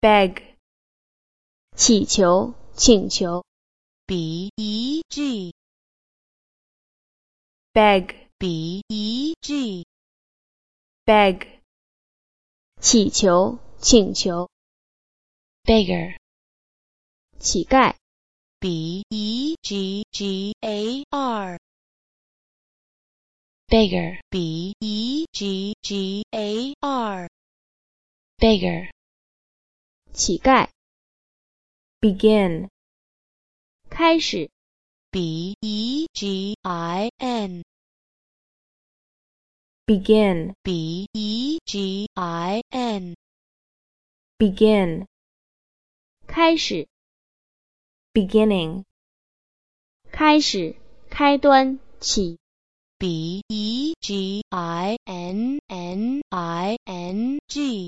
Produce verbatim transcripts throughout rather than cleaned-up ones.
beg 祈求请求 B E G beg B E G beg 祈求请求 beggar 乞丐 B E G G A R beggar B E G G A R beggar 乞丐 begin 开始 B E G I N begin B E G I N begin 开始 beginning 开始开端起 B E G I N N I N G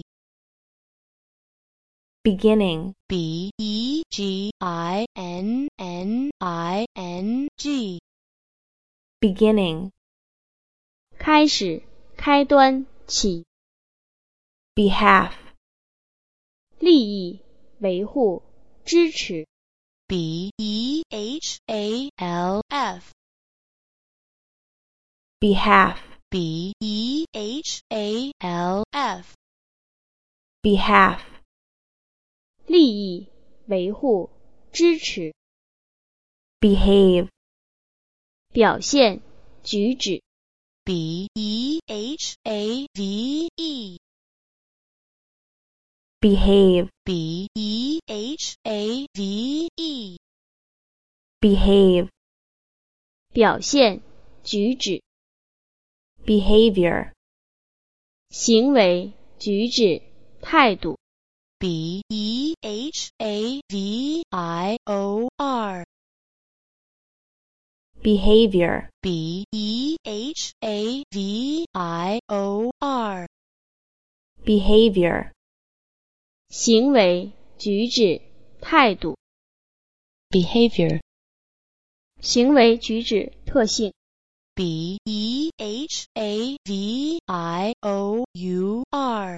beginning B E G I N N I N G beginning 开始开端起 behalf 利益维护支持 B E H A L F behalf B E H A L F behalf 利益维护支持 behave 表现举止 B E H A V E behave B E H A V E behave 表现举止 behavior 行为举止态度 B E H A V I O R behavior B E H A V I O R behavior 行为举止态度 behavior 行为举止特性 B E H A V I O U R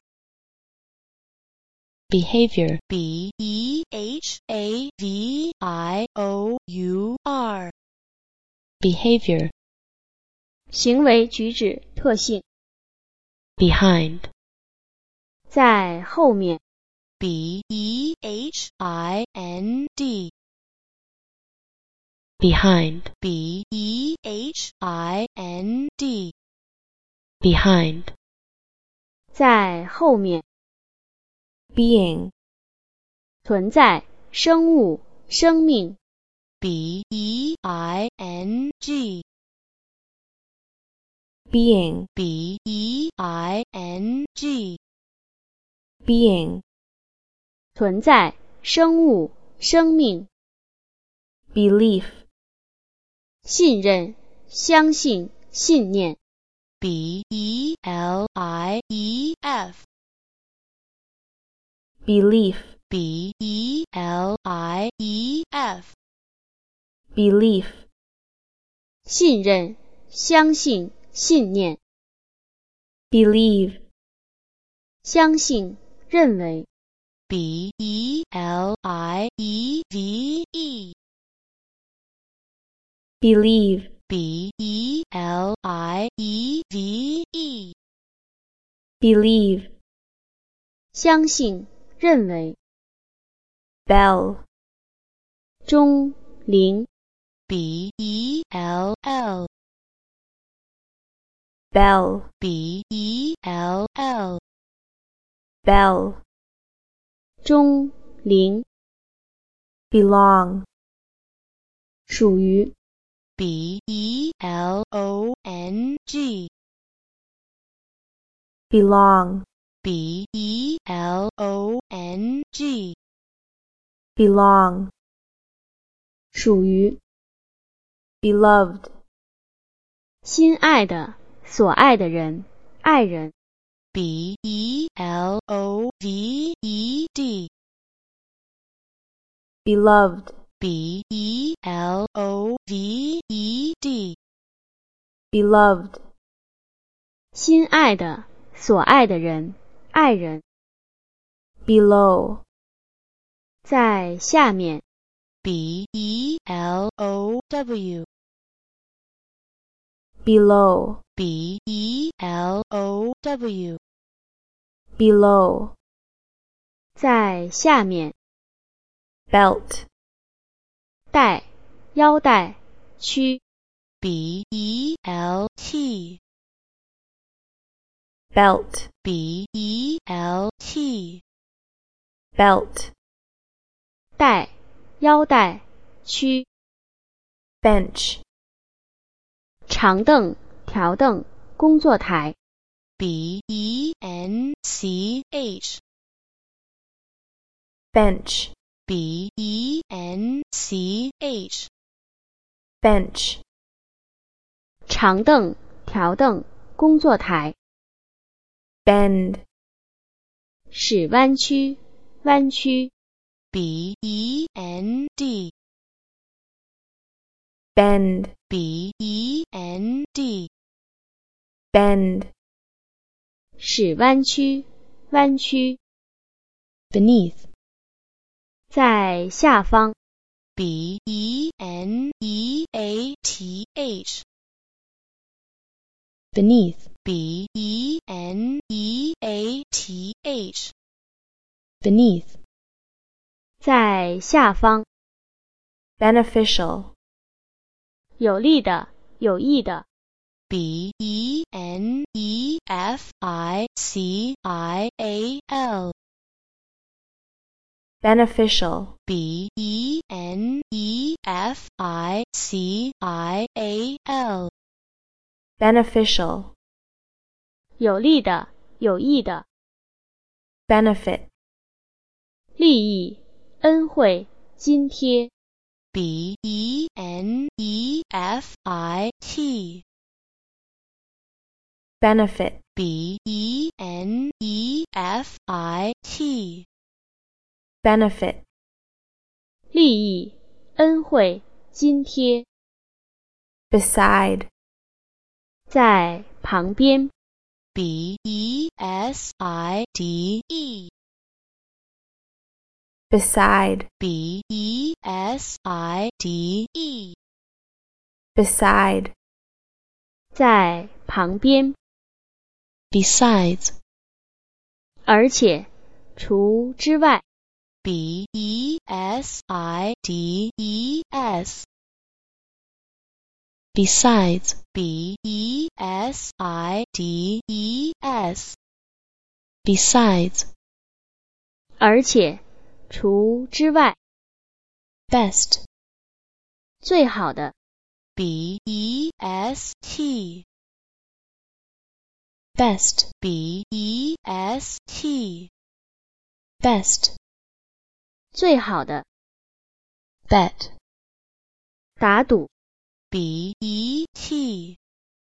behavior B E H A V I O U R behavior 行为举止特性 behind 在后面 B E H I N D behind B E H I N D behind 在后面 being 存在生物生命 B E I N G being B E I N G being 存在生物生命 belief 信任相信信念 B E L I E F belief B E L I E F belief 信任相信信念 believe 相信认为 B E L I E V E believe B E L I E V E believe 相信认为 bell 钟铃 B E L L bell B E L L bell 钟铃 belong 属于 B E L O N G belong B E L O N G belong 属于 beloved 心爱的所爱的人爱人 B E L O V E D beloved B E L O V E D beloved 心爱的所爱的人爱人 below 在下面 B E L O W below, B E L O W below, 在下面 belt, 带腰带区 B E L T belt, B E L T belt, 带腰带区 bench, 长凳条凳工作台 B E N C H bench, B E N C H bench, 长凳条凳工作台 bend, 使弯曲弯曲 B E N D bend, B E N D bend, 使弯曲弯曲 beneath 在下方 B E N E A T H beneath B E N E A T H beneath 在下方 beneficial, 有利的有益的 B E N E F I C I A L beneficial, B E N E F I C I A L beneficial, 有利的有益的 benefit, 利益恩惠津贴 B E N E F I T benefit, B E N E F I T benefit, 利益恩惠津贴 beside, 在旁边 B E S I D E beside, B E S I D E beside, 在旁边 besides 而且除之外 B E S I D E S besides B E S I D E S besides 而且除之外 best 最好的 B E S T best B E S T best 最好的 bet 打赌 B E T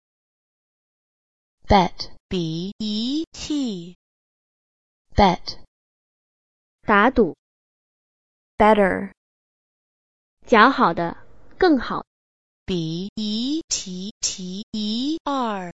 bet B E T bet 打赌 better, 较好的更好 B E T T E R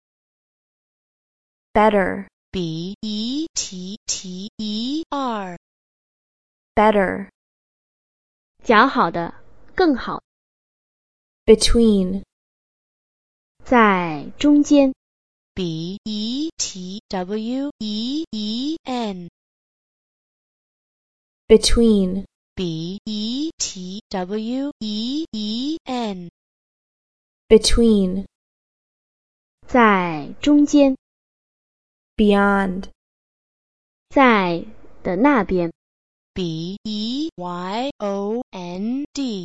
better, B E T T E R better, 较好的更好 between, 在中间 B E T W E E N between, B E T W E E N between, 在中间 beyond, 在的那边 B E Y O N D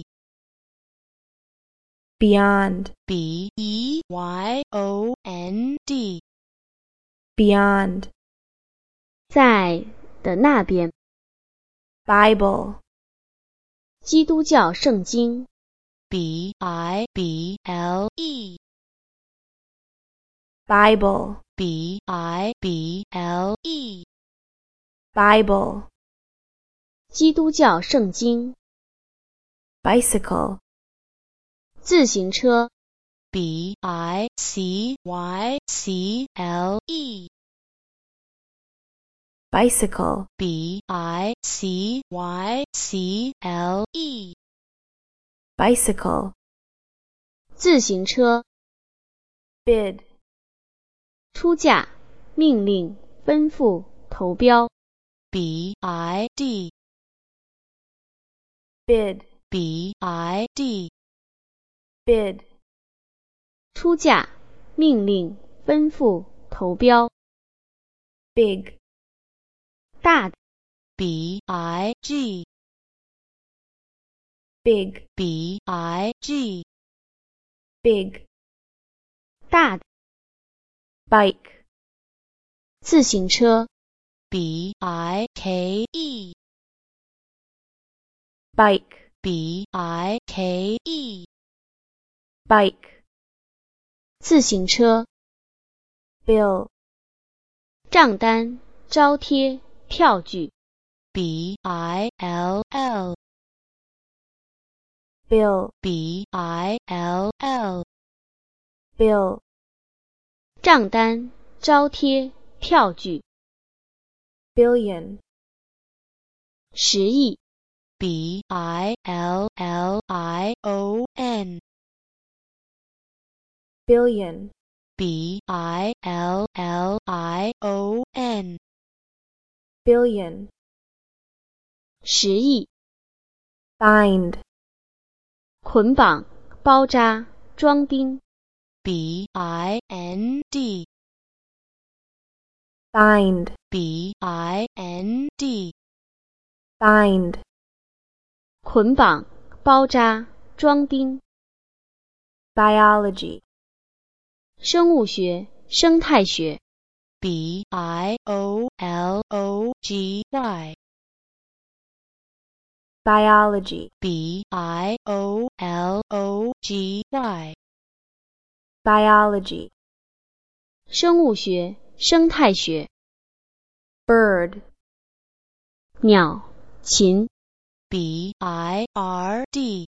beyond, B E Y O N D beyond, 在的那边 Bible, 基督教圣经 B I B L E Bible, B I B L E Bible, 基督教圣经 bicycle, 自行车 B I C Y C L E bicycle, B I C Y C L E, bicycle, 自行车， bid, 出价，命令，吩咐，投标， B I D, bid, B I D, bid, 出价，命令，吩咐，投标， big, 大的， B I G, big, B I G, big, 大的， bike, 自行车， B I K E, bike, B I K E, bike, 自行车， bill, 账单，招贴，票据， B I L L, bill, B I L L, bill, 账单，招贴，票据， billion, 十亿， B I L L I O N, billion, B I L L I O N, billion, 十亿， bind, 捆绑，包扎，装订， B I N D, bind, B I N D, bind, 捆绑，包扎，装订， biology, 生物学，生态学， B I O L O G Y, biology, B I O L O G Y, biology, 生物学，生态学， bird, 鸟，禽， B I R D,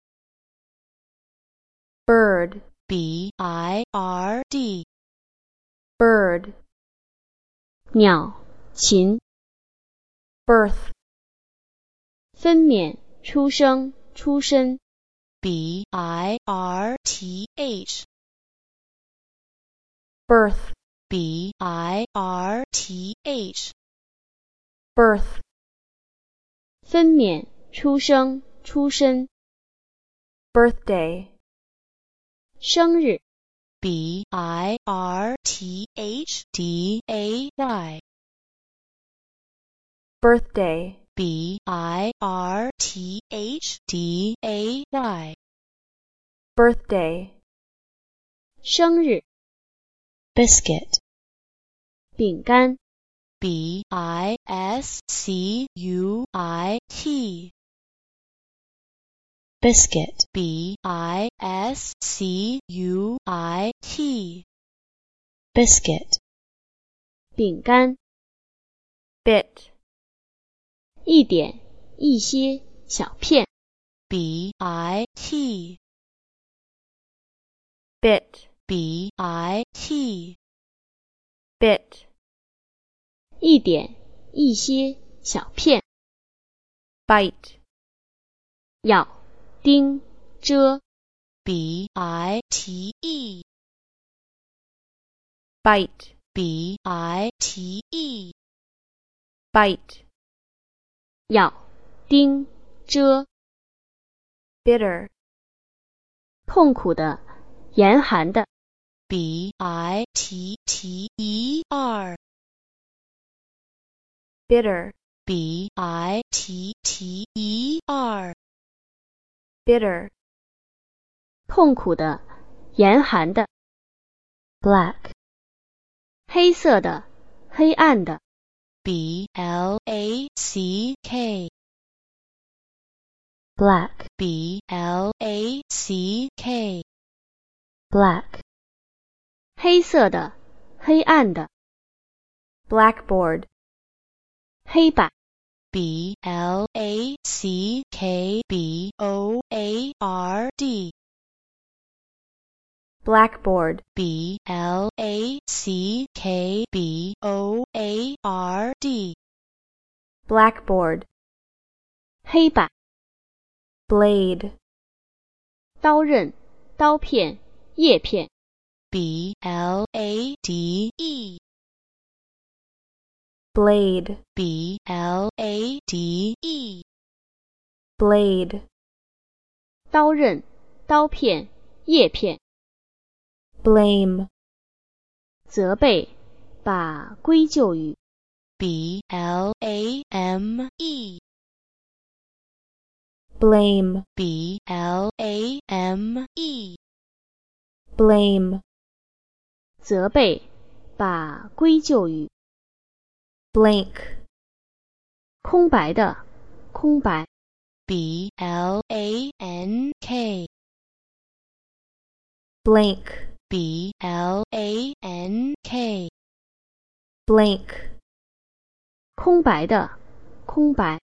bird, B I R D, bird, 鸟，禽， birth, 分娩，出生，出身， B I R T H, birth, B I R T H, birth, 分娩，出生，出身， birthday, 生日， B I R T H D A Y, birthday, B I R T H D A Y, birthday, 生日， biscuit, 饼干， B I S C U I T, biscuit, B I S C U I T, biscuit, 饼干， bit, 一点，一些，小片， B I T, bit, B I T, bit, 一点，一些，小片， bite, 咬，钉，蛰， B I T E, bite, B I T E, bite, 咬，钉，蛰， bitter, 痛苦的，严寒的， B I T T E R, bitter, B I T T E R, bitter, 痛苦的，严寒的， black, 黑色的，黑暗的， B L A C K, black, B L A C K, black, 黑色的，黑暗的， blackboard, 黑板， B L A C K B O A R D, blackboard, B L A C K B O A R D, blackboard, 黑板、 blade, 刀刃、刀片、叶片、 B L A D E, blade, B L A D E, blade, 刀刃、刀片、叶片、 blame, 责备，把归咎于 B L A M E, blame, B L A M E, blame, 责备，把归咎于 blank, 空白的，空白， B L A N K, blank, B L A N K, blank, 空白的，空白。